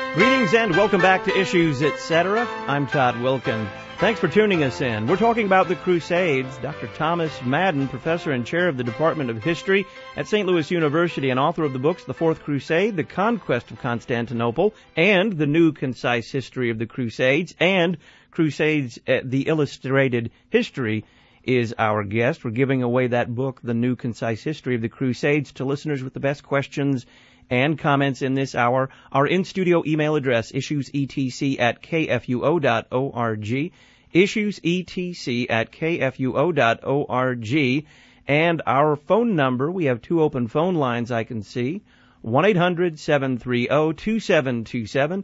Greetings and welcome back to Issues, Etc. I'm Todd Wilkin. Thanks for tuning us in. We're talking about the Crusades. Dr. Thomas Madden, professor and chair of the Department of History at St. Louis University and author of the books The Fourth Crusade, The Conquest of Constantinople, and The New Concise History of the Crusades, and Crusades, The Illustrated History, is our guest. We're giving away that book, The New Concise History of the Crusades, to listeners with the best questions and comments in this hour. Our in-studio email address, issuesetc@kfuo.org, issuesetc@kfuo.org, and our phone number, we have two open phone lines I can see, 1-800-730-2727,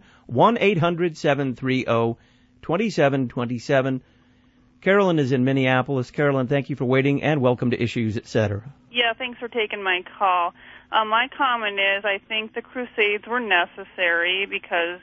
1-800-730-2727. Carolyn is in Minneapolis. Carolyn, thank you for waiting, and welcome to Issues, Etc. Yeah, thanks for taking my call. My comment is I think the Crusades were necessary because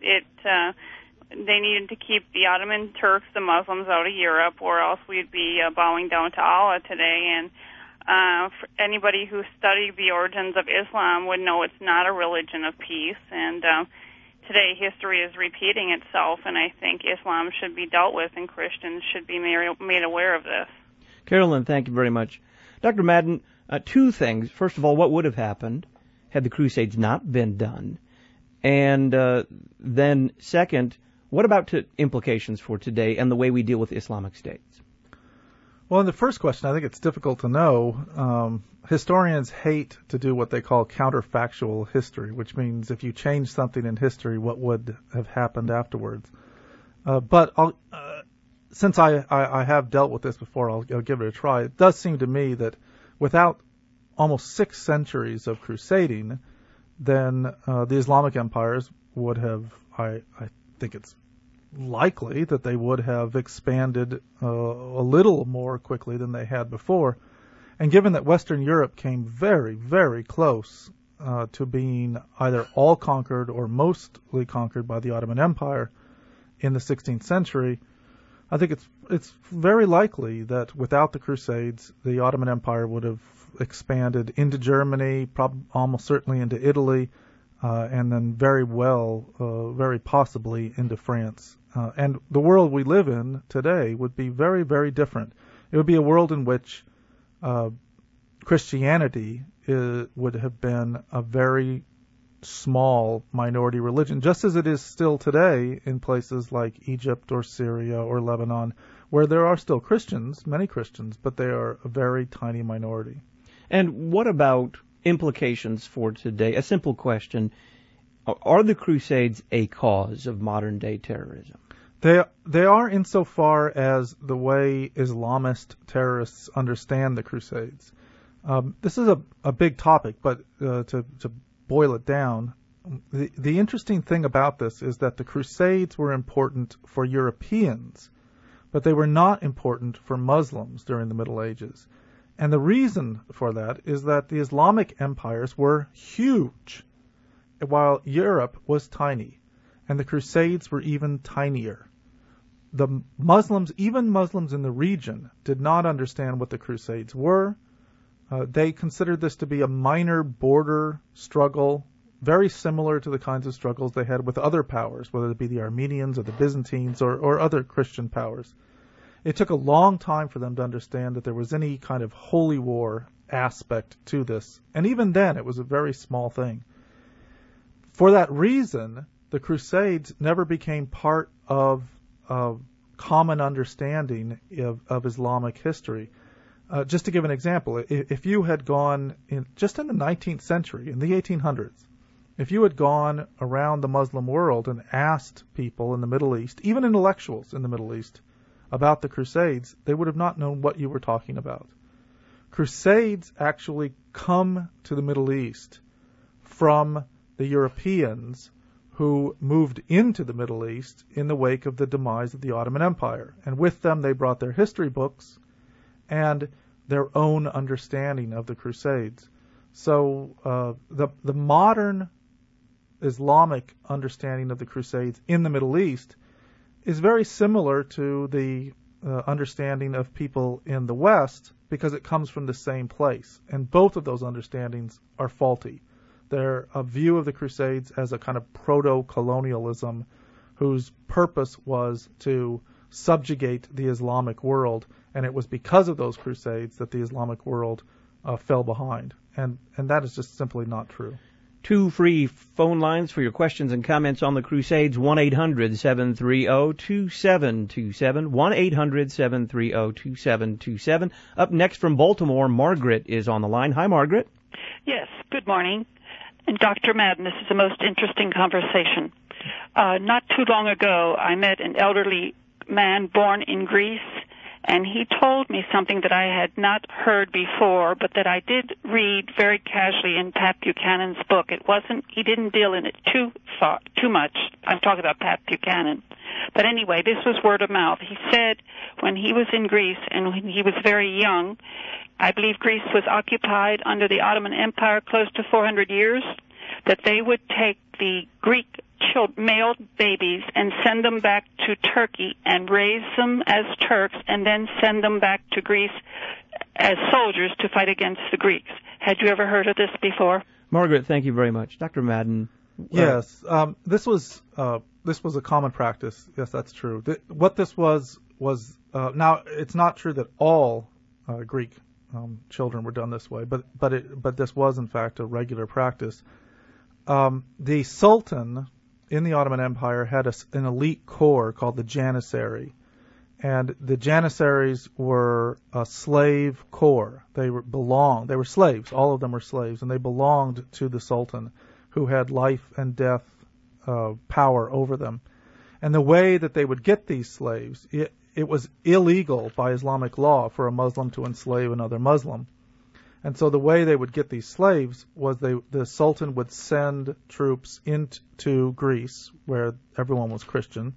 they needed to keep the Ottoman Turks, the Muslims, out of Europe, or else we'd be bowing down to Allah today. And for anybody who studied the origins of Islam would know it's not a religion of peace. And today history is repeating itself, and I think Islam should be dealt with, and Christians should be made aware of this. Carolyn, thank you very much. Dr. Madden, two things. First of all, what would have happened had the Crusades not been done? And then second, what about implications for today and the way we deal with Islamic states? Well, in the first question, I think it's difficult to know. Historians hate to do what they call counterfactual history, which means if you change something in history, what would have happened afterwards? But since I have dealt with this before, I'll give it a try. It does seem to me that without almost 6 centuries of crusading, then the Islamic empires would have, I think it's likely that they would have expanded a little more quickly than they had before. And given that Western Europe came very, very close to being either all conquered or mostly conquered by the Ottoman Empire in the 16th century, I think it's very likely that without the Crusades, the Ottoman Empire would have expanded into Germany, almost certainly into Italy, and then very possibly into France. And the world we live in today would be very, very different. It would be a world in which Christianity would have been a very small minority religion, just as it is still today in places like Egypt or Syria or Lebanon, where there are still Christians, many Christians, but they are a very tiny minority. And what about implications for today? A simple question. Are the Crusades a cause of modern-day terrorism? They are insofar as the way Islamist terrorists understand the Crusades. This is a big topic, but to boil it down, the interesting thing about this is that the Crusades were important for Europeans, but they were not important for Muslims during the Middle Ages. And the reason for that is that the Islamic empires were huge, while Europe was tiny, and the Crusades were even tinier. The Muslims, even Muslims in the region, did not understand what the Crusades were. They considered this to be a minor border struggle, very similar to the kinds of struggles they had with other powers, whether it be the Armenians or the Byzantines or other Christian powers. It took a long time for them to understand that there was any kind of holy war aspect to this. And even then, it was a very small thing. For that reason, the Crusades never became part of common understanding of Islamic history. Just to give an example, if you had gone just in the 19th century, in the 1800s, if you had gone around the Muslim world and asked people in the Middle East, even intellectuals in the Middle East, about the Crusades, they would have not known what you were talking about. Crusades actually come to the Middle East from the Europeans who moved into the Middle East in the wake of the demise of the Ottoman Empire. And with them, they brought their history books and their own understanding of the Crusades. So the modern Islamic understanding of the Crusades in the Middle East is very similar to the understanding of people in the West because it comes from the same place. And both of those understandings are faulty. They're a view of the Crusades as a kind of proto-colonialism whose purpose was to subjugate the Islamic world, and it was because of those Crusades that the Islamic world fell behind. And that is just simply not true. 2 free phone lines for your questions and comments on the Crusades, 1-800-730-2727, 1-800-730-2727. Up next from Baltimore, Margaret is on the line. Hi, Margaret. Yes, good morning. And Dr. Madden, this is the most interesting conversation. Not too long ago, I met an elderly man born in Greece, and he told me something that I had not heard before, but that I did read very casually in Pat Buchanan's book. He didn't deal in it too much. I'm talking about Pat Buchanan. But anyway, this was word of mouth. He said when he was in Greece and when he was very young, I believe Greece was occupied under the Ottoman Empire close to 400 years, that they would take the Greek male babies and send them back to Turkey and raise them as Turks and then send them back to Greece as soldiers to fight against the Greeks. Had you ever heard of this before? Margaret, thank you very much. Dr. Madden. Yes, this was a common practice. Yes, that's true. What this was now it's not true that all Greek children were done this way, but this was in fact a regular practice. The Sultan in the Ottoman Empire had an elite corps called the Janissary, and the Janissaries were a slave corps. They were slaves. All of them were slaves, and they belonged to the Sultan, who had life and death power over them. And the way that they would get these slaves, it was illegal by Islamic law for a Muslim to enslave another Muslim. And so the way they would get these slaves was the Sultan would send troops into Greece, where everyone was Christian,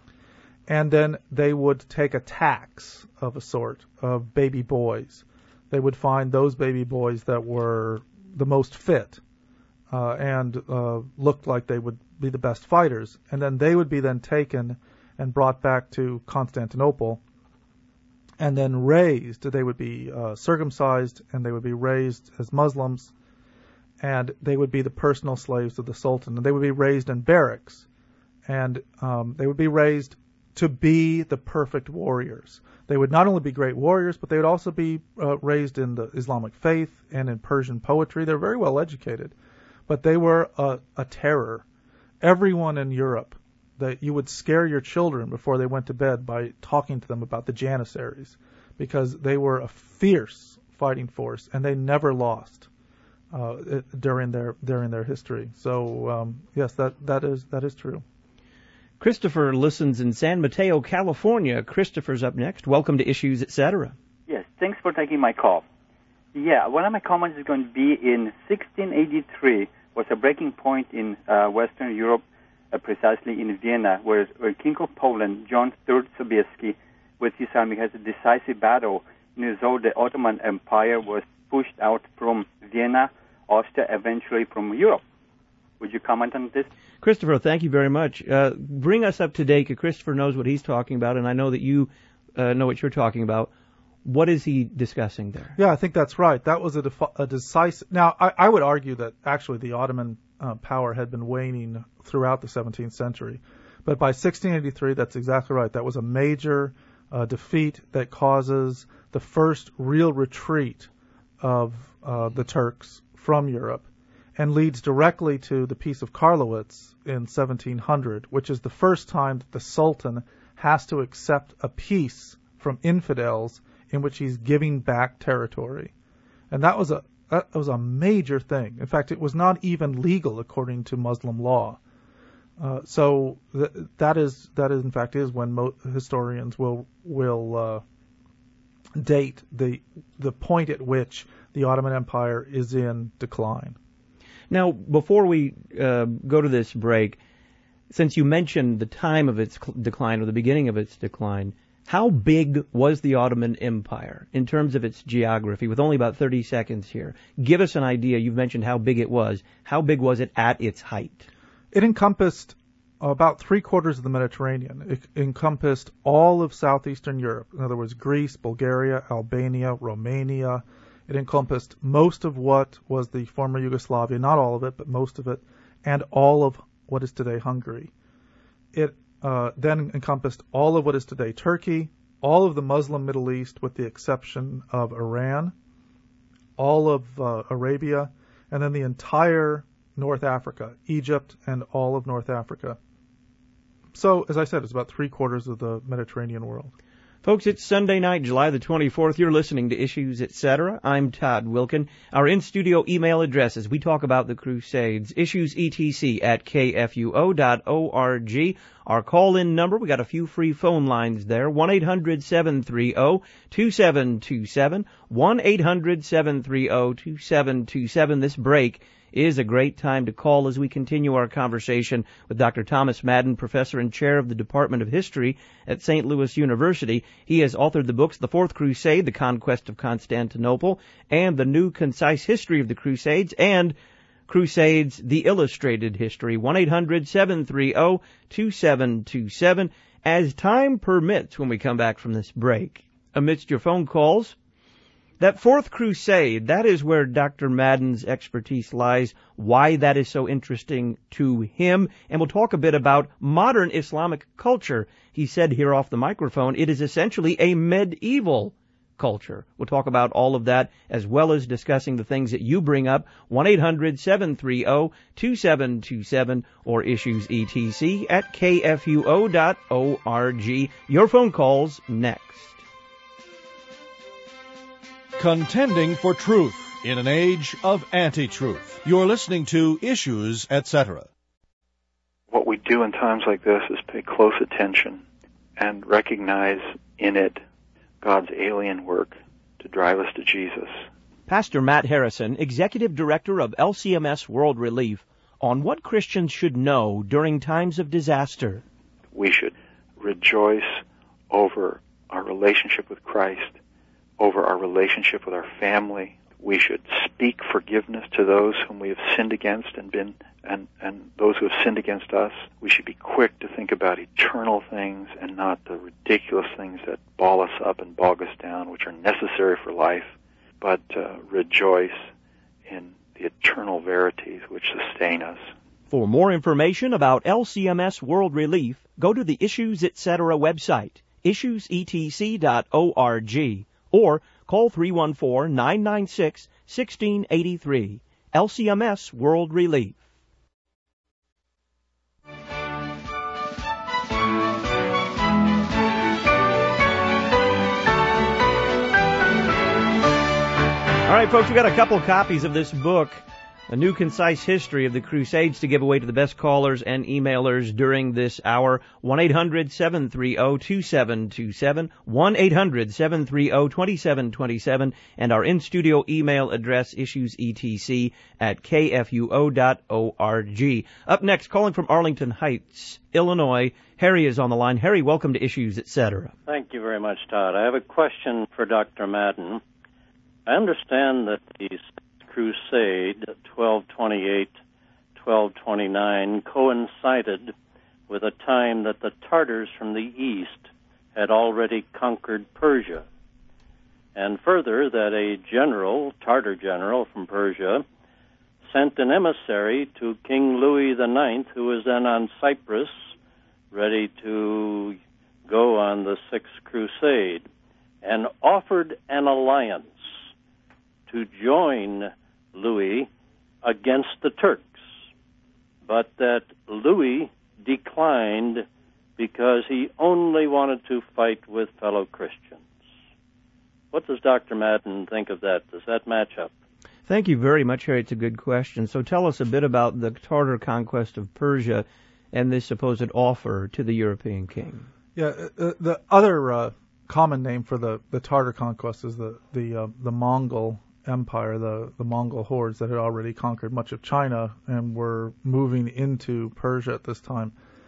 and then they would take a tax of a sort of baby boys. They would find those baby boys that were the most fit and looked like they would be the best fighters, and then they would be then taken and brought back to Constantinople, and then raised. They would be circumcised, and they would be raised as Muslims, and they would be the personal slaves of the Sultan. And they would be raised in barracks, and they would be raised to be the perfect warriors. They would not only be great warriors, but they would also be raised in the Islamic faith and in Persian poetry. They're very well educated, but they were a terror. Everyone in Europe, that you would scare your children before they went to bed by talking to them about the Janissaries, because they were a fierce fighting force and they never lost during their history. So yes, that is true. Christopher listens in San Mateo, California. Christopher's up next. Welcome to Issues, Etc. Yes, thanks for taking my call. Yeah, one of my comments is going to be in 1683 was a breaking point in Western Europe, precisely in Vienna, where King of Poland, John III Sobieski, with his army, has a decisive battle. And so the Ottoman Empire was pushed out from Vienna, Austria, eventually from Europe. Would you comment on this? Christopher, thank you very much. Bring us up to date, because Christopher knows what he's talking about, and I know that you know what you're talking about. What is he discussing there? Yeah, I think that's right. That was a decisive... Now, I would argue that actually the Ottoman power had been waning throughout the 17th century. But by 1683, that's exactly right. That was a major defeat that causes the first real retreat of the Turks from Europe, and leads directly to the Peace of Karlowitz in 1700, which is the first time that the Sultan has to accept a peace from infidels in which he's giving back territory. And that was a major thing. In fact, it was not even legal according to Muslim law. So that is in fact when historians will date the point at which the Ottoman Empire is in decline. Now, before we go to this break, since you mentioned the time of its decline or the beginning of its decline, how big was the Ottoman Empire in terms of its geography? With only about 30 seconds here, give us an idea. You've mentioned how big it was. How big was it at its height? It encompassed about 3/4 of the Mediterranean. It encompassed all of southeastern Europe. In other words, Greece, Bulgaria, Albania, Romania. It encompassed most of what was the former Yugoslavia, not all of it, but most of it, and all of what is today Hungary. It then encompassed all of what is today Turkey, all of the Muslim Middle East with the exception of Iran, all of Arabia, and then the entire North Africa, Egypt and all of North Africa. So, as I said, it's about 3/4 of the Mediterranean world. Folks, it's Sunday night, July the 24th. You're listening to Issues, Etc. I'm Todd Wilkin. Our in-studio email address as we talk about the Crusades, issuesetc@kfuo.org. Our call-in number, we got a few free phone lines there, 1-800-730-2727, 1-800-730-2727. This break is a great time to call as we continue our conversation with Dr. Thomas Madden, Professor and Chair of the Department of History at St. Louis University. He has authored the books The Fourth Crusade, The Conquest of Constantinople, and The New Concise History of the Crusades, and Crusades, The Illustrated History, 1-800-730-2727. As time permits when we come back from this break, amidst your phone calls, that Fourth Crusade, that is where Dr. Madden's expertise lies, why that is so interesting to him, and we'll talk a bit about modern Islamic culture. He said here off the microphone, it is essentially a medieval culture. We'll talk about all of that, as well as discussing the things that you bring up, 1-800-730-2727, or issuesetc@kfuo.org. Your phone calls next. Contending for truth in an age of anti-truth. You're listening to Issues, Etc. What we do in times like this is pay close attention and recognize in it God's alien work to drive us to Jesus. Pastor Matt Harrison, Executive Director of LCMS World Relief, on what Christians should know during times of disaster. We should rejoice over our relationship with Christ, over our relationship with our family. We should speak forgiveness to those whom we have sinned against and those who have sinned against us. We should be quick to think about eternal things and not the ridiculous things that ball us up and bog us down, which are necessary for life, but rejoice in the eternal verities which sustain us. For more information about LCMS World Relief, go to the Issues Etc. website, issuesetc.org. or call 314-996-1683. LCMS World Relief. All right, folks, we got a couple copies of this book, A New Concise History of the Crusades, to give away to the best callers and emailers during this hour. 1-800-730-2727, 1-800-730-2727, and our in-studio email address, issuesetc@kfuo.org. Up next, calling from Arlington Heights, Illinois, Harry is on the line. Harry, welcome to Issues, Etc. Thank you very much, Todd. I have a question for Dr. Madden. I understand that the Crusade, 1228-1229, coincided with a time that the Tartars from the east had already conquered Persia. And further, that a Tartar general from Persia, sent an emissary to King Louis IX, who was then on Cyprus, ready to go on the Sixth Crusade, and offered an alliance to join Louis against the Turks, but that Louis declined because he only wanted to fight with fellow Christians. What does Dr. Madden think of that? Does that match up? Thank you very much, Harry. It's a good question. So tell us a bit about the Tartar conquest of Persia and this supposed offer to the European king. Yeah, the other common name for the Tartar conquest is the Mongol Empire, the Mongol hordes that had already conquered much of China and were moving into Persia at this time.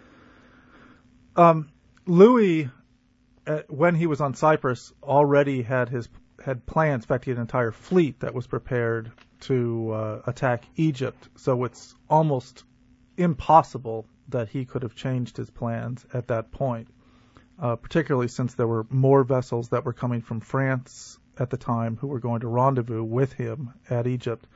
Louis, when he was on Cyprus, already had plans. In fact, he had an entire fleet that was prepared to attack Egypt. So it's almost impossible that he could have changed his plans at that point, particularly since there were more vessels that were coming from France at the time who were going to rendezvous with him at Egypt.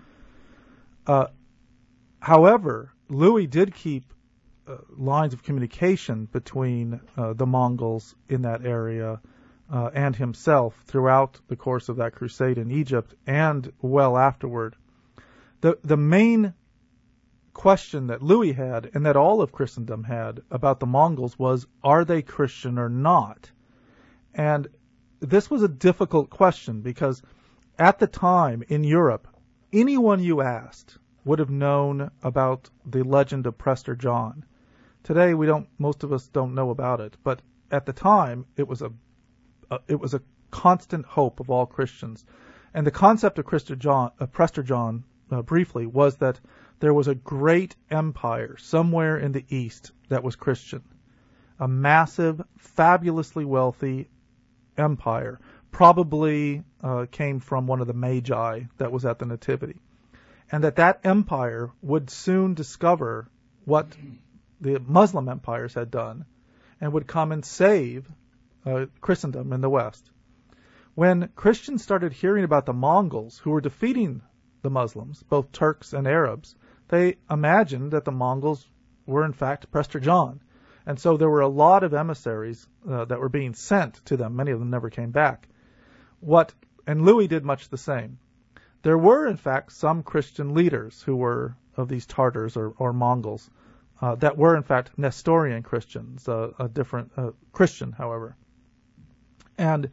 However, Louis did keep lines of communication between the Mongols in that area and himself throughout the course of that crusade in Egypt and well afterward. The main question that Louis had and that all of Christendom had about the Mongols was, are they Christian or not? And this was a difficult question because at the time in Europe, anyone you asked would have known about the legend of Prester John. Today most of us don't know about it, but at the time it was a constant hope of all Christians. And the concept of Prester John, briefly, was that there was a great empire somewhere in the East that was Christian. A massive, fabulously wealthy empire. Probably came from one of the Magi that was at the Nativity. And that empire would soon discover what the Muslim empires had done and would come and save Christendom in the West. When Christians started hearing about the Mongols who were defeating the Muslims, both Turks and Arabs, they imagined that the Mongols were in fact Prester John. And so there were a lot of emissaries that were being sent to them. Many of them never came back. And Louis did much the same. There were, in fact, some Christian leaders who were of these Tartars or Mongols that were, in fact, Nestorian Christians, a different Christian, however. And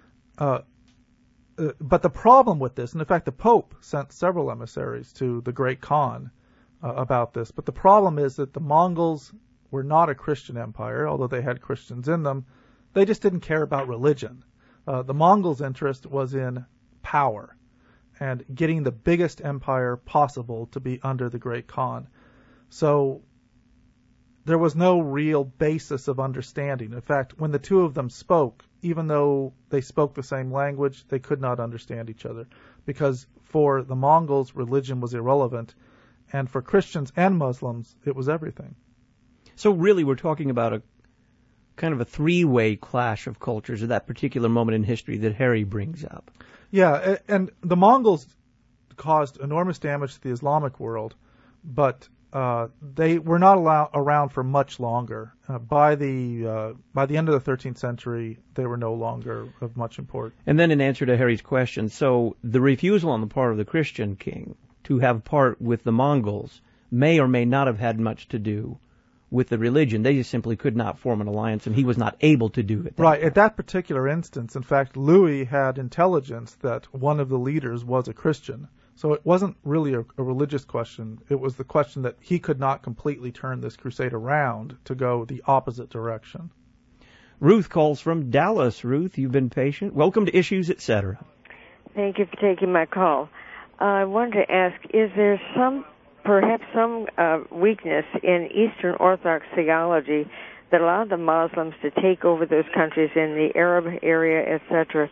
but the problem with this, and in fact, the Pope sent several emissaries to the Great Khan about this. But the problem is that the Mongols were not a Christian empire, although they had Christians in them. They just didn't care about religion. The Mongols' interest was in power and getting the biggest empire possible to be under the Great Khan. So there was no real basis of understanding. In fact, when the two of them spoke, even though they spoke the same language, they could not understand each other, because for the Mongols, religion was irrelevant, and for Christians and Muslims, it was everything. So really, we're talking about a kind of a three-way clash of cultures at that particular moment in history that Harry brings up. Yeah, and the Mongols caused enormous damage to the Islamic world, but they were not around for much longer. By the end of the 13th century, they were no longer of much importance. And then in answer to Harry's question, so the refusal on the part of the Christian king to have part with the Mongols may or may not have had much to do with the religion. They just simply could not form an alliance, and he was not able to do it. Right. At that particular instance, in fact, Louis had intelligence that one of the leaders was a Christian. So it wasn't really a religious question. It was the question that he could not completely turn this crusade around to go the opposite direction. Ruth calls from Dallas. Ruth, you've been patient. Welcome to Issues, Etc. Thank you for taking my call. I wanted to ask, is there perhaps some weakness in Eastern Orthodox theology that allowed the Muslims to take over those countries in the Arab area, etc.,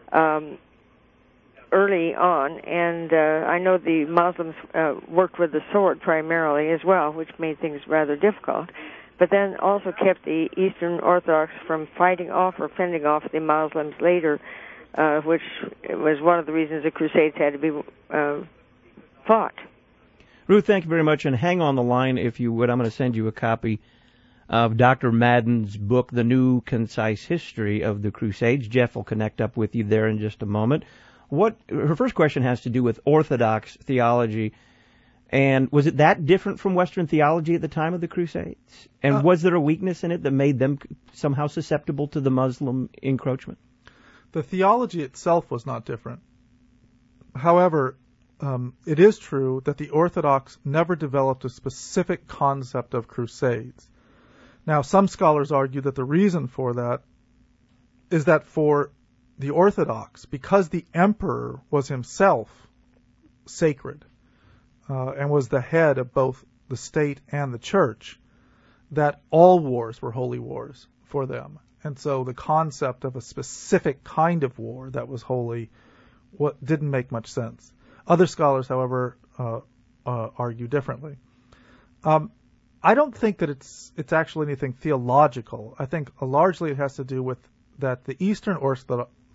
early on? And I know the Muslims worked with the sword primarily as well, which made things rather difficult, but then also kept the Eastern Orthodox from fighting off or fending off the Muslims later, which was one of the reasons the Crusades had to be fought. Ruth, thank you very much, and hang on the line if you would. I'm going to send you a copy of Dr. Madden's book, The New Concise History of the Crusades. Jeff will connect up with you there in just a moment. Her first question has to do with Orthodox theology, and was it that different from Western theology at the time of the Crusades? And was there a weakness in it that made them somehow susceptible to the Muslim encroachment? The theology itself was not different. However, it is true that the Orthodox never developed a specific concept of crusades. Now, some scholars argue that the reason for that is that for the Orthodox, because the emperor was himself sacred and was the head of both the state and the church, that all wars were holy wars for them. And so the concept of a specific kind of war that was holy didn't make much sense. Other scholars, however, argue differently. I don't think that it's actually anything theological. I think largely it has to do with that the Eastern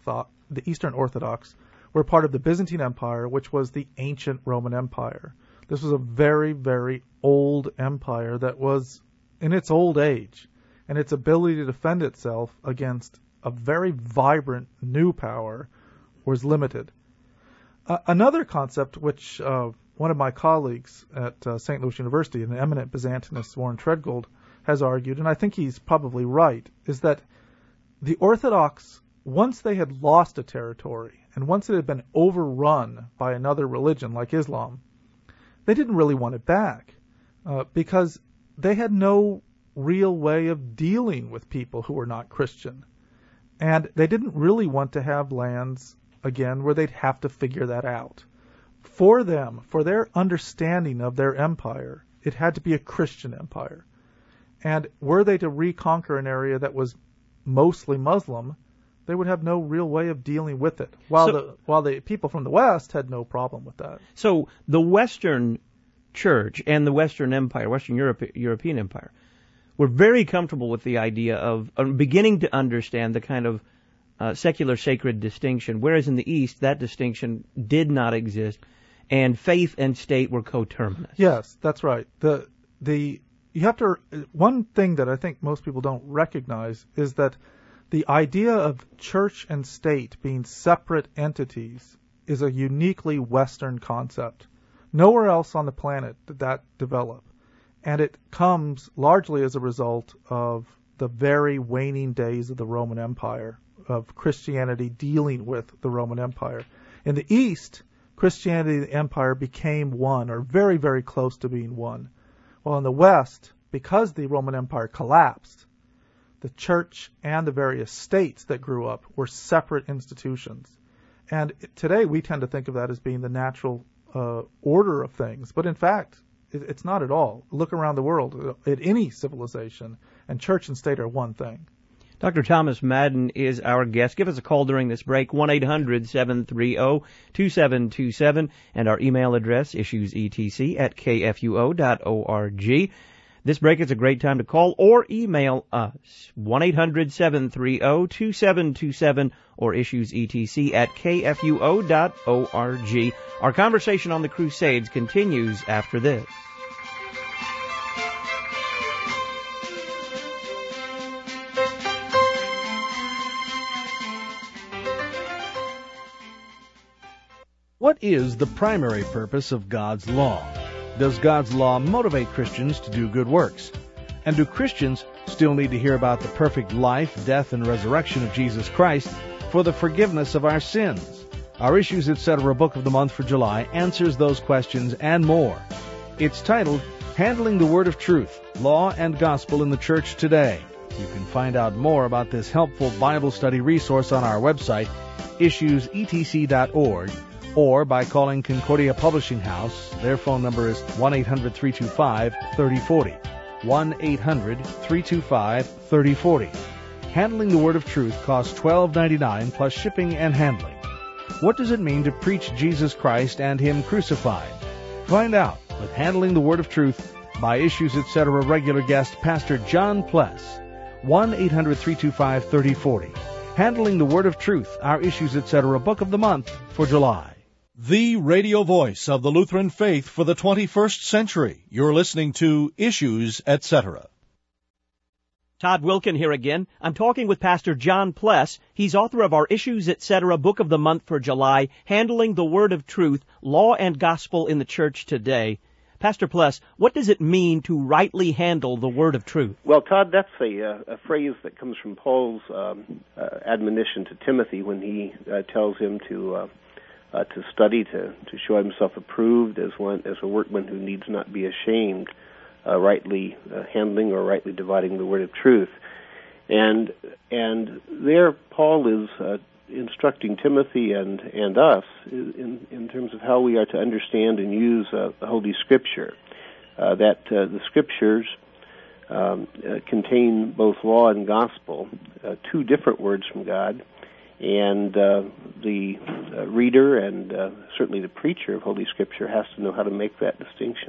Orthodox were part of the Byzantine Empire, which was the ancient Roman Empire. This was a very, very old empire that was in its old age, and its ability to defend itself against a very vibrant new power was limited. Another concept which one of my colleagues at St. Louis University, an eminent Byzantinist, Warren Treadgold, has argued, and I think he's probably right, is that the Orthodox, once they had lost a territory, and once it had been overrun by another religion like Islam, they didn't really want it back because they had no real way of dealing with people who were not Christian. And they didn't really want to have lands, again, where they'd have to figure that out. For them, for their understanding of their empire, it had to be a Christian empire. And were they to reconquer an area that was mostly Muslim, they would have no real way of dealing with it, while the people from the West had no problem with that. So the Western Church and the Western Empire, Western European Empire, were very comfortable with the idea of beginning to understand the kind of secular sacred distinction, whereas in the East that distinction did not exist, and faith and state were coterminous. Yes, that's right. One thing that I think most people don't recognize is that the idea of church and state being separate entities is a uniquely Western concept. Nowhere else on the planet did that develop. And it comes largely as a result of the very waning days of the Roman Empire, of Christianity dealing with the Roman Empire. In the East, Christianity and the Empire became one, or very, very close to being one. While in the West, because the Roman Empire collapsed, the church and the various states that grew up were separate institutions. And today we tend to think of that as being the natural order of things. But in fact, it's not at all. Look around the world at any civilization, and church and state are one thing. Dr. Thomas Madden is our guest. Give us a call during this break, 1-800-730-2727, and our email address, issuesetc@kfuo.org. This break is a great time to call or email us, 1-800-730-2727 or issuesetc@kfuo.org. Our conversation on the Crusades continues after this. What is the primary purpose of God's law? Does God's law motivate Christians to do good works? And do Christians still need to hear about the perfect life, death, and resurrection of Jesus Christ for the forgiveness of our sins? Our Issues Etc. Book of the Month for July answers those questions and more. It's titled, Handling the Word of Truth, Law and Gospel in the Church Today. You can find out more about this helpful Bible study resource on our website, issuesetc.org, or by calling Concordia Publishing House. Their phone number is 1-800-325-3040. 1-800-325-3040. Handling the Word of Truth costs $12.99 plus shipping and handling. What does it mean to preach Jesus Christ and Him crucified? Find out with Handling the Word of Truth by Issues Etc. regular guest Pastor John Pless. 1-800-325-3040. Handling the Word of Truth, our Issues Etc. Book of the Month for July. The radio voice of the Lutheran faith for the 21st century. You're listening to Issues Etc. Todd Wilken here again. I'm talking with Pastor John Pless. He's author of our Issues Etc. Book of the Month for July, Handling the Word of Truth, Law and Gospel in the Church Today. Pastor Pless, what does it mean to rightly handle the Word of Truth? Well, Todd, that's a phrase that comes from Paul's admonition to Timothy when he tells him to study, to show himself approved as a workman who needs not be ashamed, rightly handling or rightly dividing the word of truth. And there Paul is instructing Timothy and us in terms of how we are to understand and use the Holy Scripture, that the Scriptures contain both law and gospel, two different words from God. And the reader and certainly the preacher of Holy Scripture has to know how to make that distinction.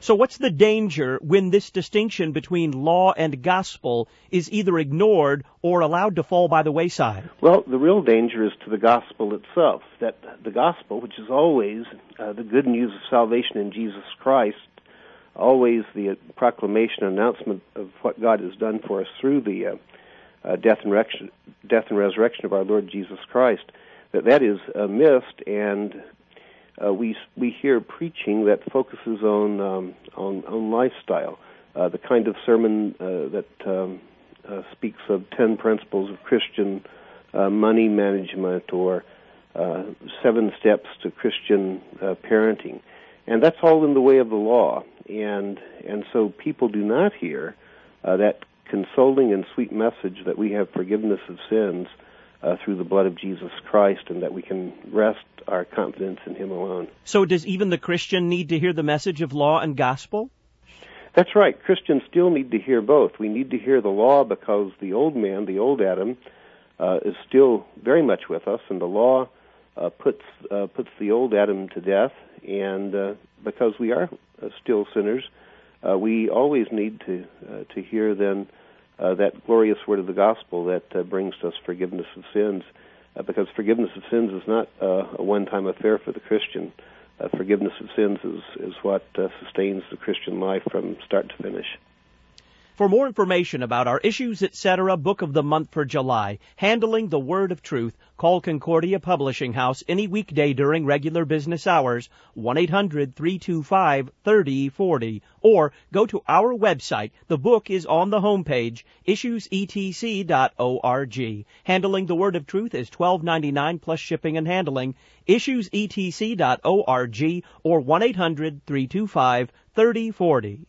So what's the danger when this distinction between law and gospel is either ignored or allowed to fall by the wayside? Well, the real danger is to the gospel itself, that the gospel, which is always the good news of salvation in Jesus Christ, always the proclamation, announcement of what God has done for us through the death and resurrection of our Lord Jesus Christ, that is missed, and we hear preaching that focuses on lifestyle, the kind of sermon that speaks of 10 principles of Christian money management or 7 steps to Christian parenting, and that's all in the way of the law, and so people do not hear that consoling and sweet message that we have forgiveness of sins through the blood of Jesus Christ, and that we can rest our confidence in Him alone. So does even the Christian need to hear the message of law and gospel? That's right. Christians still need to hear both. We need to hear the law because the old man, the old Adam, is still very much with us, and the law puts the old Adam to death, and because we are still sinners, we always need to hear then that glorious word of the gospel that brings us forgiveness of sins, because forgiveness of sins is not a one-time affair for the Christian. Forgiveness of sins is what sustains the Christian life from start to finish. For more information about our Issues, Etc. Book of the Month for July, Handling the Word of Truth, call Concordia Publishing House any weekday during regular business hours, 1-800-325-3040, or go to our website. The book is on the homepage, issuesetc.org. Handling the Word of Truth is $12.99 plus shipping and handling, issuesetc.org, or 1-800-325-3040.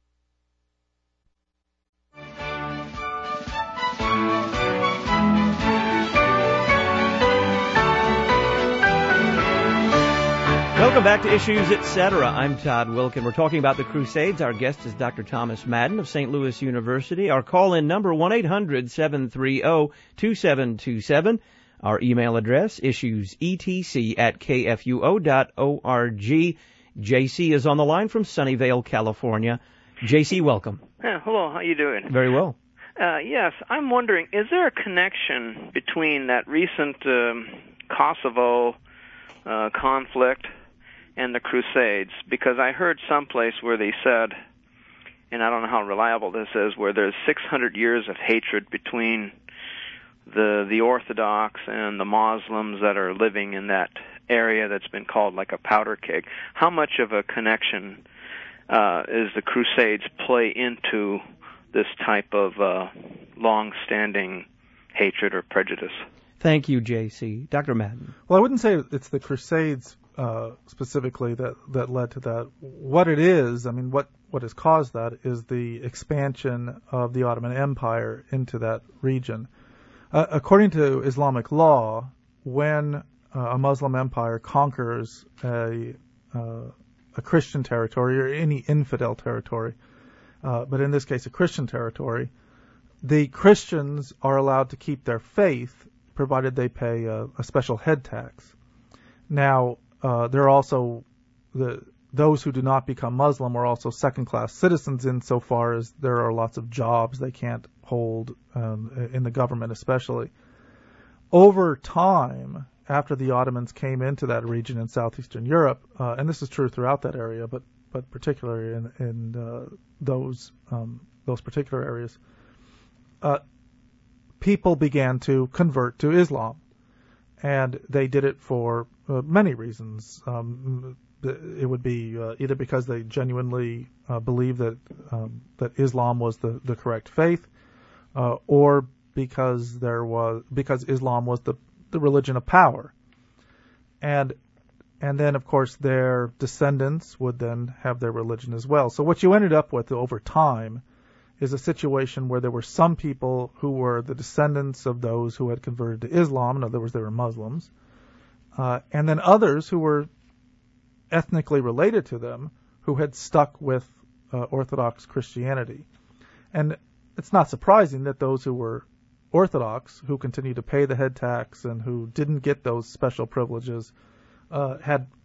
Welcome back to Issues, Etc. I'm Todd Wilkin. We're talking about the Crusades. Our guest is Dr. Thomas Madden of St. Louis University. Our call-in number, 1-800-730-2727. Our email address, issuesetc@kfuo.org. J.C. is on the line from Sunnyvale, California. J.C., welcome. Hello, how you doing? Very well. Yes, I'm wondering, is there a connection between that recent Kosovo conflict and the Crusades? Because I heard someplace where they said, and I don't know how reliable this is, where there's 600 years of hatred between the Orthodox and the Muslims that are living in that area that's been called like a powder keg. How much of a connection is the Crusades play into this type of long-standing hatred or prejudice? Thank you, J.C. Dr. Madden. Well, I wouldn't say it's the Crusades specifically that led to that. What it is, I mean, what has caused that is the expansion of the Ottoman Empire into that region. According to Islamic law, when a Muslim empire conquers a Christian territory or any infidel territory, but in this case a Christian territory, the Christians are allowed to keep their faith provided they pay a special head tax. Now, there are also those who do not become Muslim are also second-class citizens insofar as there are lots of jobs they can't hold in the government especially. Over time, after the Ottomans came into that region in southeastern Europe, and this is true throughout that area, but particularly in those particular areas, people began to convert to Islam, and they did it for many reasons. It would be either because they genuinely believed that Islam was the correct faith, or because Islam was the religion of power, and then of course their descendants would then have their religion as well. So what you ended up with over time is a situation where there were some people who were the descendants of those who had converted to Islam. In other words, they were Muslims, and then others who were ethnically related to them who had stuck with Orthodox Christianity. And it's not surprising that those who were Orthodox, who continued to pay the head tax and who didn't get those special privileges, had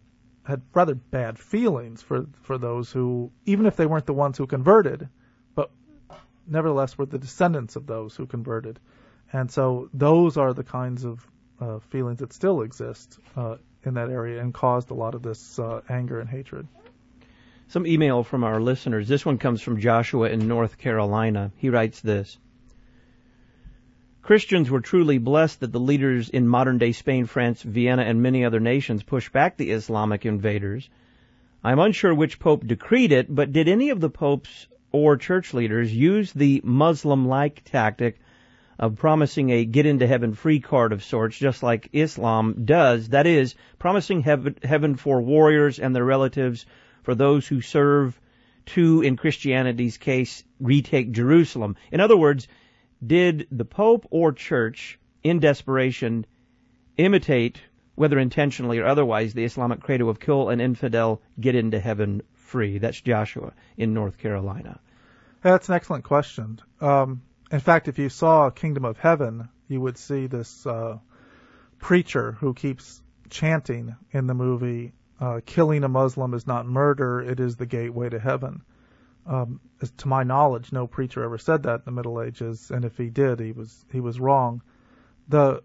had rather bad feelings for those who, even if they weren't the ones who converted, but nevertheless were the descendants of those who converted. And so those are the kinds of feelings that still exist in that area and caused a lot of this anger and hatred. Some email from our listeners. This one comes from Joshua in North Carolina. He writes this. Christians were truly blessed that the leaders in modern-day Spain, France, Vienna, and many other nations pushed back the Islamic invaders. I'm unsure which pope decreed it, but did any of the popes or church leaders use the Muslim-like tactic of promising a get-into-heaven free card of sorts, just like Islam does? That is, promising heaven for warriors and their relatives for those who serve to, in Christianity's case, retake Jerusalem. In other words, did the Pope or Church, in desperation, imitate, whether intentionally or otherwise, the Islamic credo of kill an infidel, get into heaven free? That's Joshua in North Carolina. That's an excellent question. In fact, if you saw Kingdom of Heaven, you would see this preacher who keeps chanting in the movie, killing a Muslim is not murder, it is the gateway to heaven. To my knowledge, no preacher ever said that in the Middle Ages, and if he did, he was wrong. A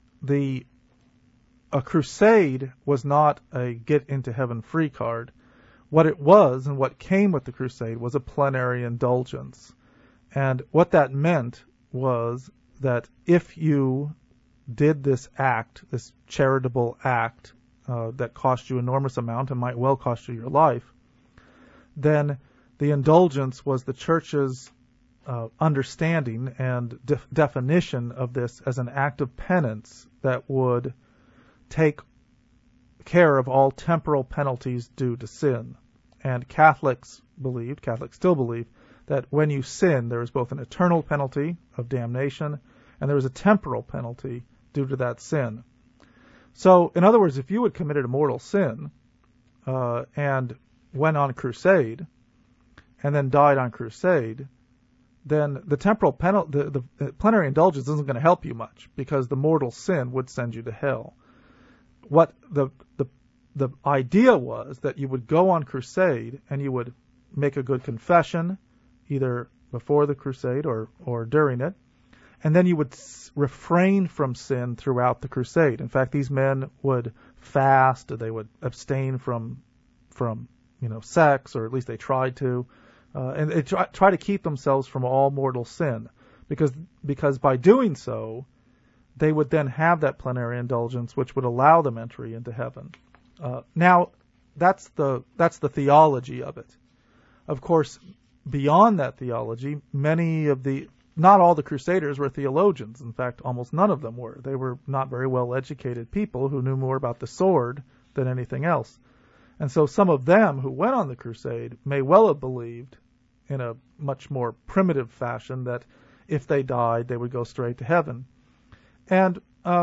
crusade was not a get into heaven free card. What it was, and what came with the crusade, was a plenary indulgence. And what that meant was that if you did this act, this charitable act, that cost you enormous amount and might well cost you your life, then the indulgence was the church's understanding and definition of this as an act of penance that would take care of all temporal penalties due to sin. And Catholics still believe, that when you sin, there is both an eternal penalty of damnation and there is a temporal penalty due to that sin. So, in other words, if you had committed a mortal sin and went on crusade, and then died on crusade, then the temporal penalty, the plenary indulgence isn't going to help you much, because the mortal sin would send you to hell. What the idea was that you would go on crusade and you would make a good confession, either before the crusade or during it, and then you would refrain from sin throughout the crusade. In fact, these men would fast, they would abstain from sex, or at least they tried to. And they try to keep themselves from all mortal sin, because by doing so, they would then have that plenary indulgence, which would allow them entry into heaven. Now, that's the theology of it. Of course, beyond that theology, not all the Crusaders were theologians. In fact, almost none of them were. They were not very well educated people who knew more about the sword than anything else. And so some of them who went on the crusade may well have believed in a much more primitive fashion that if they died, they would go straight to heaven. And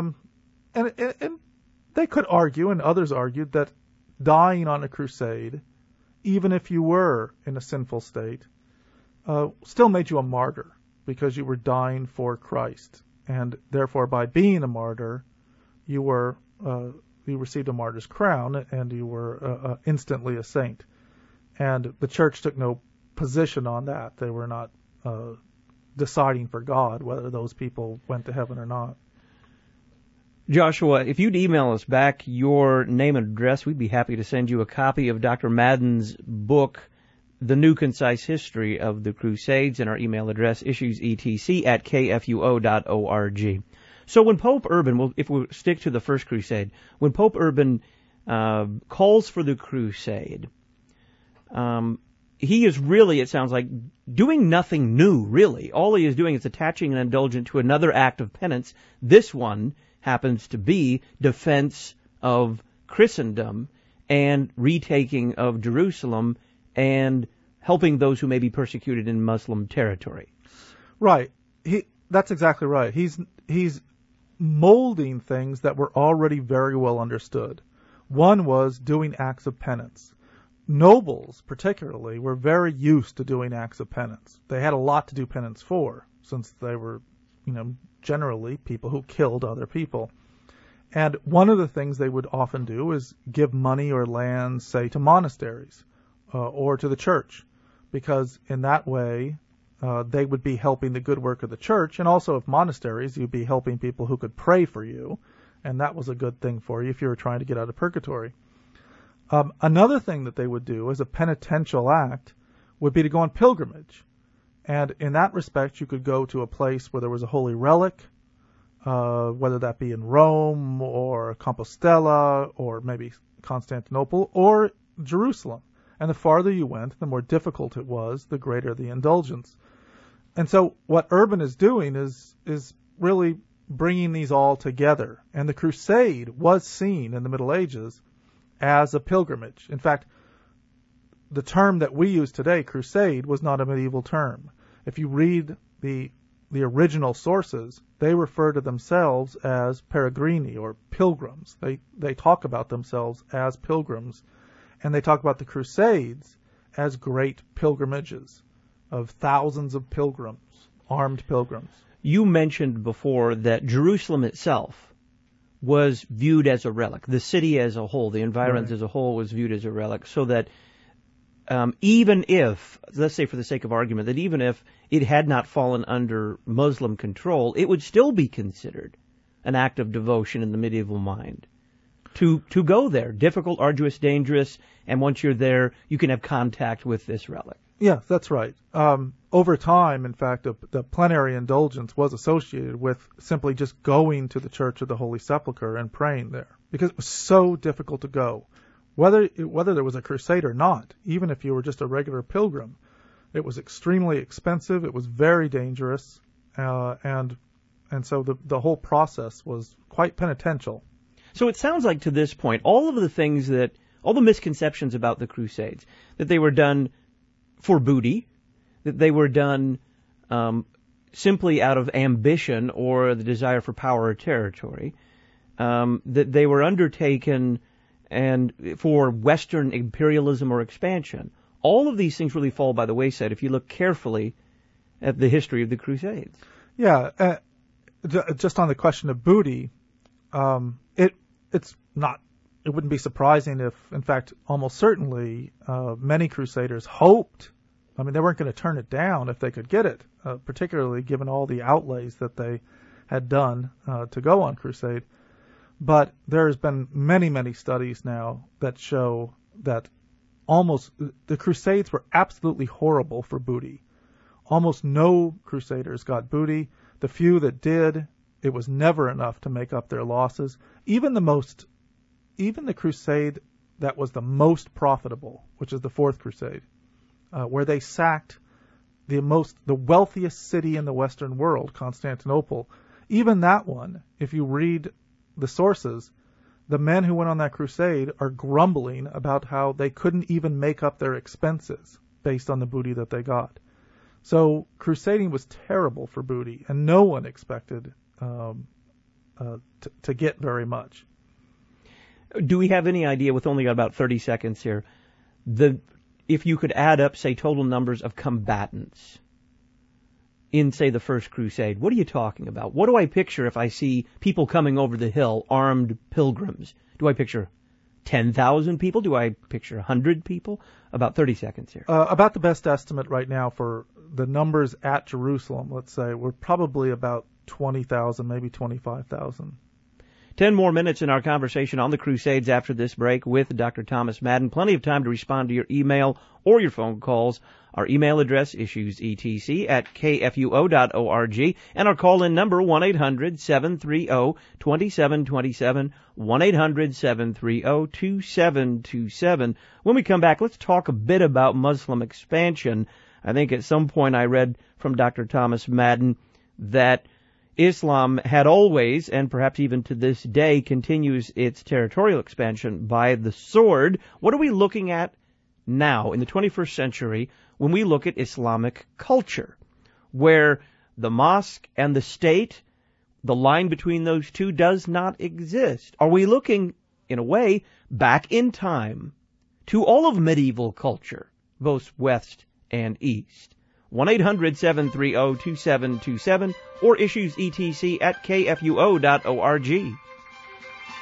they could argue, and others argued, that dying on a crusade, even if you were in a sinful state, still made you a martyr, because you were dying for Christ. And therefore, by being a martyr, you received a martyr's crown, and you were instantly a saint. And the church took no position on that. They were not deciding for God whether those people went to heaven or not. Joshua, if you'd email us back your name and address, we'd be happy to send you a copy of Dr. Madden's book, The New Concise History of the Crusades, and our email address, issuesetc@kfuo.org. So when Pope Urban, if we stick to the First Crusade, when Pope Urban calls for the crusade, he is really, it sounds like, doing nothing new, really. All he is doing is attaching an indulgence to another act of penance. This one happens to be defense of Christendom and retaking of Jerusalem and helping those who may be persecuted in Muslim territory. Right. That's exactly right. He's molding things that were already very well understood. One was doing acts of penance. Nobles, particularly, were very used to doing acts of penance. They had a lot to do penance for, since they were, generally people who killed other people. And one of the things they would often do is give money or land, say, to monasteries or to the church, because in that way they would be helping the good work of the church. And also, if monasteries, you'd be helping people who could pray for you, and that was a good thing for you if you were trying to get out of purgatory. Another thing that they would do as a penitential act would be to go on pilgrimage. And in that respect, you could go to a place where there was a holy relic, whether that be in Rome or Compostela or maybe Constantinople or Jerusalem. And the farther you went, the more difficult it was, the greater the indulgence. And so what Urban is doing is really bringing these all together. And the crusade was seen in the Middle Ages as a pilgrimage. In fact, the term that we use today, crusade, was not a medieval term. If you read the original sources, they refer to themselves as peregrini, or pilgrims. They talk about themselves as pilgrims, and they talk about the Crusades as great pilgrimages of thousands of pilgrims, armed pilgrims. You mentioned before that Jerusalem itself was viewed as a relic. The city as a whole, the environs as a whole, was viewed as a relic, so that even if, let's say for the sake of argument, that even if it had not fallen under Muslim control, it would still be considered an act of devotion in the medieval mind to go there. Difficult, arduous, dangerous, and once you're there, you can have contact with this relic. Yeah, that's right. Over time, in fact, the plenary indulgence was associated with simply just going to the Church of the Holy Sepulchre and praying there, because it was so difficult to go. Whether there was a crusade or not, even if you were just a regular pilgrim, it was extremely expensive. It was very dangerous, and so the whole process was quite penitential. So it sounds like to this point, all the misconceptions about the Crusades, that they were done for booty, that they were done simply out of ambition or the desire for power or territory, that they were undertaken and for Western imperialism or expansion. All of these things really fall by the wayside if you look carefully at the history of the Crusades. Yeah, just on the question of booty, it wouldn't be surprising if, in fact, almost certainly, many Crusaders hoped, they weren't going to turn it down if they could get it, particularly given all the outlays that they had done to go on crusade. But there's been many, many studies now that show that the Crusades were absolutely horrible for booty. Almost no Crusaders got booty. The few that did, it was never enough to make up their losses. Even the crusade that was the most profitable, which is the Fourth Crusade, where they sacked the wealthiest city in the Western world, Constantinople. Even that one, if you read the sources, the men who went on that crusade are grumbling about how they couldn't even make up their expenses based on the booty that they got. So crusading was terrible for booty, and no one expected to get very much. Do we have any idea, with only about 30 seconds here, if you could add up, say, total numbers of combatants in, say, the First Crusade? What are you talking about? What do I picture if I see people coming over the hill, armed pilgrims? Do I picture 10,000 people? Do I picture 100 people? About 30 seconds here. About the best estimate right now for the numbers at Jerusalem, let's say, we're probably about 20,000, maybe 25,000. 10 more minutes in our conversation on the Crusades after this break with Dr. Thomas Madden. Plenty of time to respond to your email or your phone calls. Our email address, issuesetc@kfuo.org, and our call-in number, 1-800-730-2727, 1-800-730-2727. When we come back, let's talk a bit about Muslim expansion. I think at some point I read from Dr. Thomas Madden that Islam had always, and perhaps even to this day, continues its territorial expansion by the sword. What are we looking at now in the 21st century when we look at Islamic culture, where the mosque and the state, the line between those two does not exist? Are we looking, in a way, back in time to all of medieval culture, both West and East? 1-800-730-2727 or issuesetc@kfuo.org.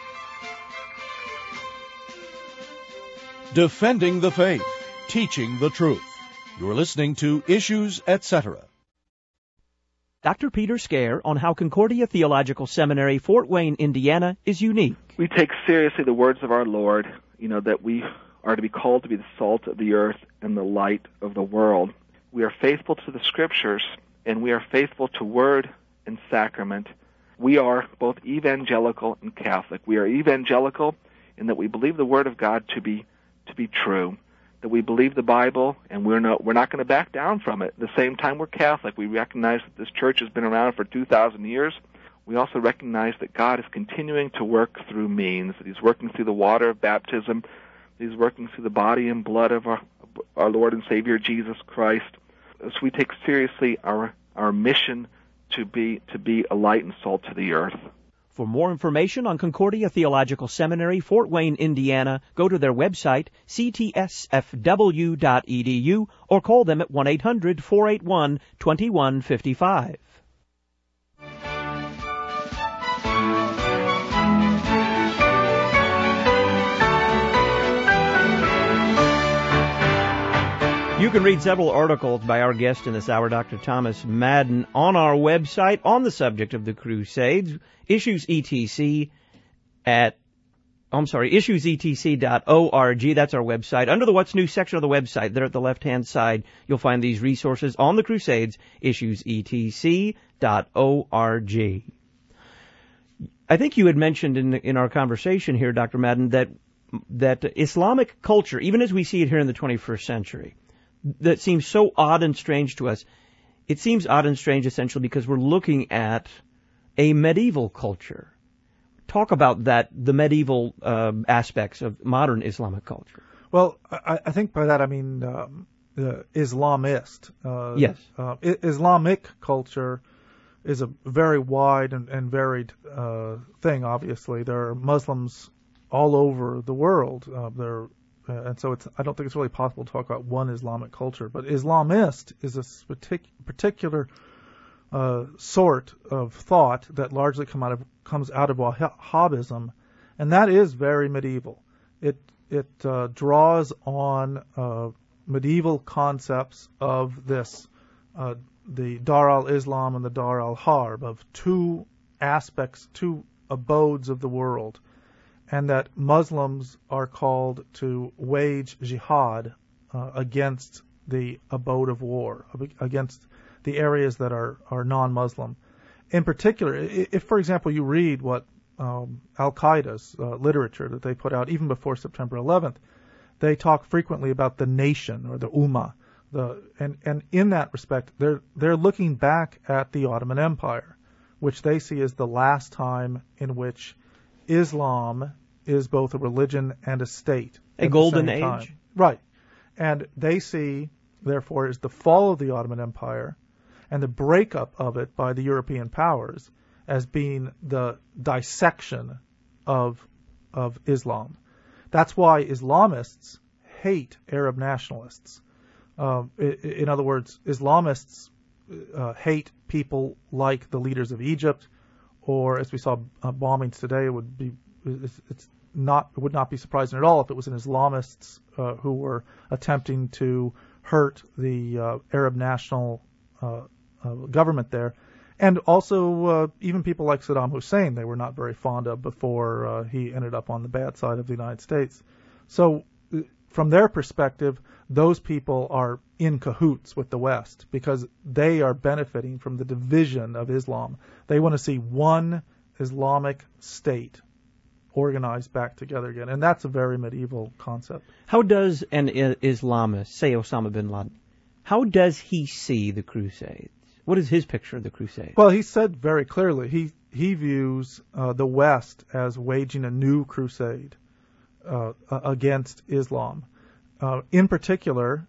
Defending the faith, teaching the truth. You're listening to Issues, Etc. Dr. Peter Scare on how Concordia Theological Seminary, Fort Wayne, Indiana, is unique. We take seriously the words of our Lord, that we are to be called to be the salt of the earth and the light of the world. We are faithful to the Scriptures, and we are faithful to word and sacrament. We are both evangelical and Catholic. We are evangelical in that we believe the Word of God to be true, that we believe the Bible, and we're not going to back down from it. At the same time, we're Catholic. We recognize that this church has been around for 2,000 years. We also recognize that God is continuing to work through means, that He's working through the water of baptism, that He's working through the body and blood of our Lord and Savior Jesus Christ. So we take seriously our mission to be a light and salt to the earth. For more information on Concordia Theological Seminary, Fort Wayne, Indiana, go to their website, ctsfw.edu, or call them at 1-800-481-2155. You can read several articles by our guest in this hour, Dr. Thomas Madden, on our website on the subject of the Crusades, issuesetc.org. That's our website. Under the What's New section of the website, there at the left-hand side, you'll find these resources on the Crusades, issuesetc.org. I think you had mentioned in our conversation here, Dr. Madden, that Islamic culture, even as we see it here in the 21st century, that seems so odd and strange to us. It seems odd and strange essentially because we're looking at a medieval culture. Talk about that, the medieval aspects of modern Islamic culture. Well, I think by that I mean Islamist. Yes. Islamic culture is a very wide and varied thing, obviously. There are Muslims all over the world. And so I don't think it's really possible to talk about one Islamic culture. But Islamist is a particular sort of thought that largely comes out of Wahhabism, and that is very medieval. It draws on medieval concepts of this, the Dar al-Islam and the Dar al-Harb, of two aspects, two abodes of the world, and that Muslims are called to wage jihad against the abode of war, against the areas that are non-Muslim. In particular, if, for example, you read what Al-Qaeda's literature that they put out even before September 11th, they talk frequently about the nation or the ummah. And in that respect, they're looking back at the Ottoman Empire, which they see as the last time in which Islam is both a religion and a state. A golden age. Right. And they see, therefore, as the fall of the Ottoman Empire and the breakup of it by the European powers as being the dissection of Islam. That's why Islamists hate Arab nationalists. In other words, Islamists hate people like the leaders of Egypt, or as we saw bombings today, it would not be surprising at all if it was an Islamists who were attempting to hurt the Arab national government there, and also even people like Saddam Hussein they were not very fond of before he ended up on the bad side of the United States. So from their perspective, those people are in cahoots with the West because they are benefiting from the division of Islam. They want to see one Islamic state organized back together again, and that's a very medieval concept. How does an Islamist, say Osama bin Laden, how does he see the Crusades? What is his picture of the Crusades? Well, he said very clearly he views the West as waging a new crusade against Islam. In particular,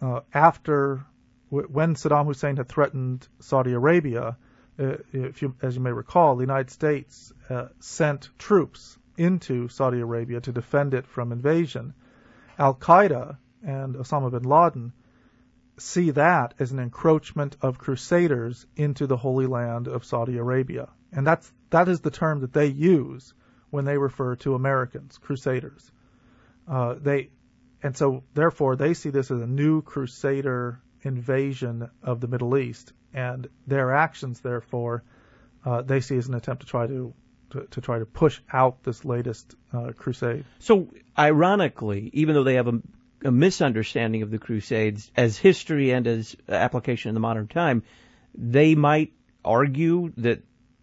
when Saddam Hussein had threatened Saudi Arabia, as you may recall, the United States sent troops into Saudi Arabia to defend it from invasion. Al-Qaeda and Osama bin Laden see that as an encroachment of crusaders into the Holy Land of Saudi Arabia. And that is the term that they use when they refer to Americans, crusaders. And so, therefore, they see this as a new Crusader invasion of the Middle East, and their actions, therefore, they see as an attempt to try to push out this latest crusade. So, ironically, even though they have a misunderstanding of the Crusades as history and as application in the modern time, they might argue that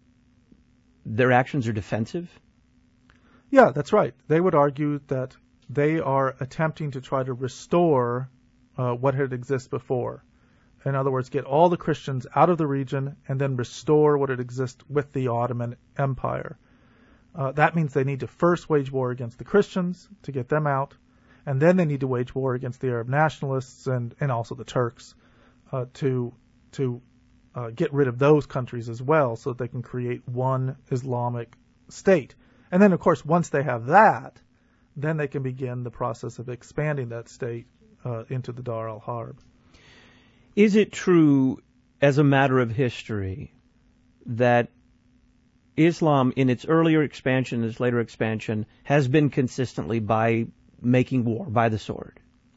their actions are defensive? Yeah, that's right. They would argue that they are attempting to try to restore what had existed before. In other words, get all the Christians out of the region and then restore what had existed with the Ottoman Empire. That means they need to first wage war against the Christians to get them out, and then they need to wage war against the Arab nationalists and also the Turks to get rid of those countries as well, so that they can create one Islamic state. And then, of course, once they have that, then they can begin the process of expanding that state into the Dar al-Harb. Is it true, as a matter of history, that Islam, in its earlier expansion, its later expansion, has been consistently by making war, by the sword?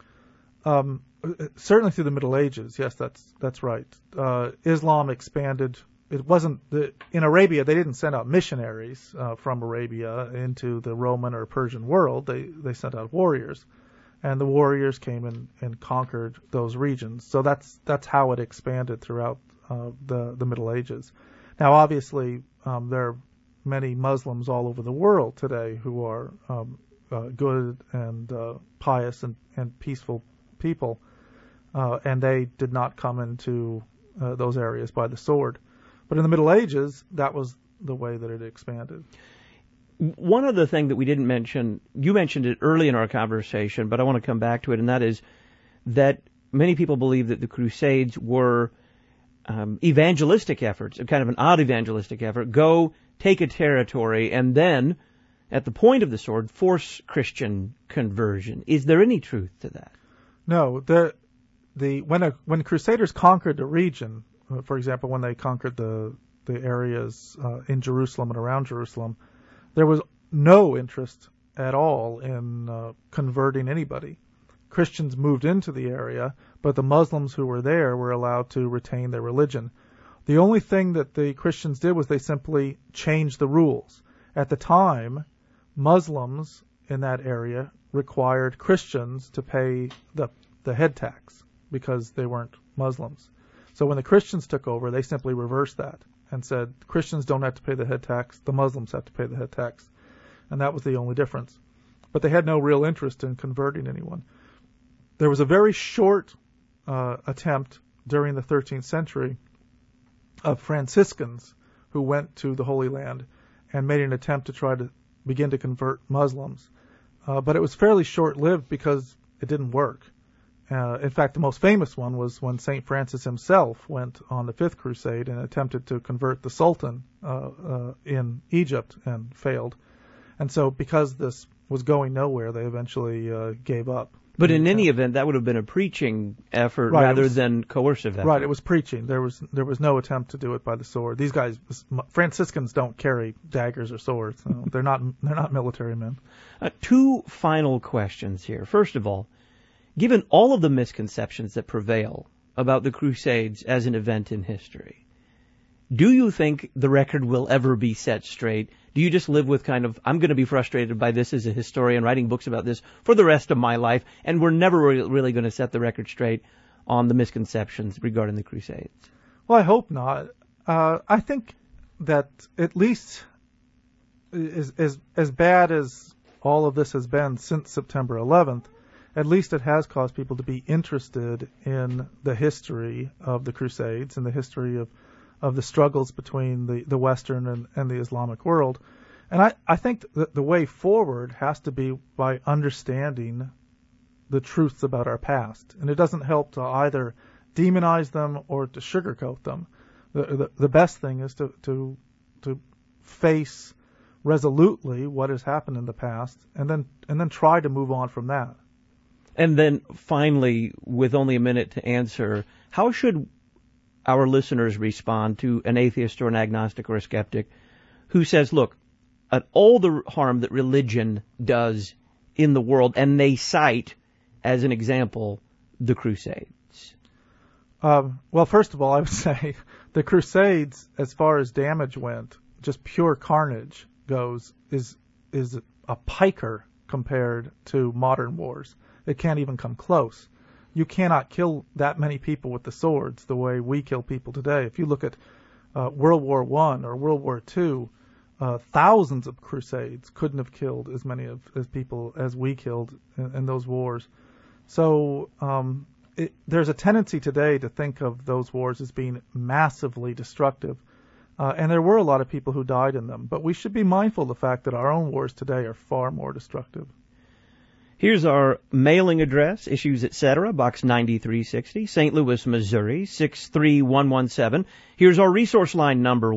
Certainly through the Middle Ages, yes, that's right. Islam expanded. It wasn't in Arabia. They didn't send out missionaries from Arabia into the Roman or Persian world. They sent out warriors, and the warriors came and conquered those regions. So that's how it expanded throughout the Middle Ages. Now, obviously, there are many Muslims all over the world today who are good and pious and peaceful people, and they did not come into those areas by the sword. But in the Middle Ages, that was the way that it expanded. One other thing that we didn't mention, you mentioned it early in our conversation, but I want to come back to it, and that is that many people believe that the Crusades were evangelistic efforts, kind of an odd evangelistic effort. Go, take a territory, and then, at the point of the sword, force Christian conversion. Is there any truth to that? No. When Crusaders conquered the region, for example, when they conquered the areas in Jerusalem and around Jerusalem, there was no interest at all in converting anybody. Christians moved into the area, but the Muslims who were there were allowed to retain their religion. The only thing that the Christians did was they simply changed the rules. At the time, Muslims in that area required Christians to pay the head tax because they weren't Muslims. So when the Christians took over, they simply reversed that and said Christians don't have to pay the head tax, the Muslims have to pay the head tax. And that was the only difference. But they had no real interest in converting anyone. There was a very short attempt during the 13th century of Franciscans who went to the Holy Land and made an attempt to try to begin to convert Muslims. But it was fairly short-lived because it didn't work. In fact, the most famous one was when St. Francis himself went on the Fifth Crusade and attempted to convert the Sultan in Egypt and failed. And so because this was going nowhere, they eventually gave up. But in any event, that would have been a preaching effort rather than coercive effort. Right, it was preaching. There was no attempt to do it by the sword. These guys, Franciscans, don't carry daggers or swords. So they're not military men. Two final questions here. First of all, given all of the misconceptions that prevail about the Crusades as an event in history, do you think the record will ever be set straight? Do you just live with kind of, I'm going to be frustrated by this as a historian writing books about this for the rest of my life, and we're never really going to set the record straight on the misconceptions regarding the Crusades? Well, I hope not. I think that at least as bad as all of this has been since September 11th, at least it has caused people to be interested in the history of the Crusades and the history of the struggles between the Western and the Islamic world. And I think that the way forward has to be by understanding the truths about our past. And it doesn't help to either demonize them or to sugarcoat them. The best thing is to face resolutely what has happened in the past and then try to move on from that. And then finally, with only a minute to answer, how should our listeners respond to an atheist or an agnostic or a skeptic who says, look, at all the harm that religion does in the world, and they cite as an example, the Crusades? Well, first of all, I would say the Crusades, as far as damage went, just pure carnage goes, is a piker compared to modern wars. It can't even come close. You cannot kill that many people with the swords the way we kill people today. If you look at World War I or World War II, thousands of crusades couldn't have killed as many as people as we killed in those wars. So there's a tendency today to think of those wars as being massively destructive. And there were a lot of people who died in them. But we should be mindful of the fact that our own wars today are far more destructive. Here's our mailing address, Issues Etc., Box 9360, St. Louis, Missouri, 63117. Here's our resource line number,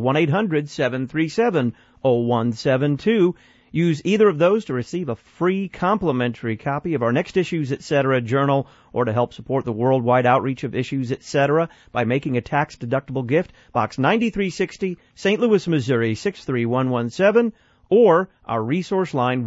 1-800-737-0172. Use either of those to receive a free complimentary copy of our next Issues Etc. journal, or to help support the worldwide outreach of Issues Etc. by making a tax-deductible gift. Box 9360, St. Louis, Missouri, 63117, or our resource line,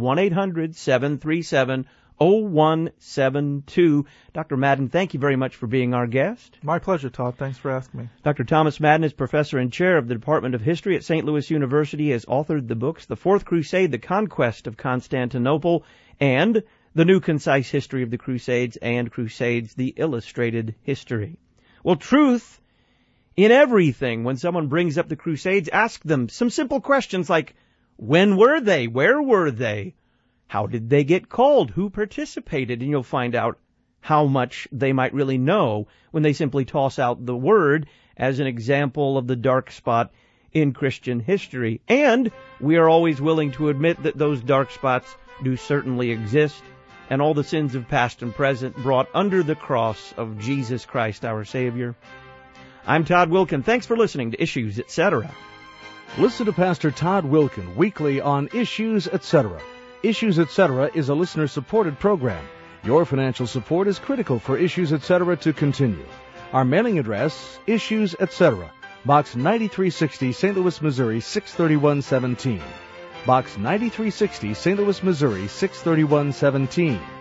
1-800-737-0172. Dr. Madden, thank you very much for being our guest. My pleasure, Todd. Thanks for asking me. Dr. Thomas Madden is professor and chair of the Department of History at St. Louis University. He has authored the books The Fourth Crusade, The Conquest of Constantinople, and The New Concise History of the Crusades and Crusades, The Illustrated History. Well, truth in everything. When someone brings up the Crusades, ask them some simple questions like, when were they? Where were they? How did they get called? Who participated? And you'll find out how much they might really know when they simply toss out the word as an example of the dark spot in Christian history. And we are always willing to admit that those dark spots do certainly exist, and all the sins of past and present brought under the cross of Jesus Christ, our Savior. I'm Todd Wilkin. Thanks for listening to Issues Etc. Listen to Pastor Todd Wilkin weekly on Issues Etc. Issues Etc. is a listener-supported program. Your financial support is critical for Issues Etc. to continue. Our mailing address, Issues Etc., Box 9360, St. Louis, Missouri, 63117. Box 9360, St. Louis, Missouri, 63117.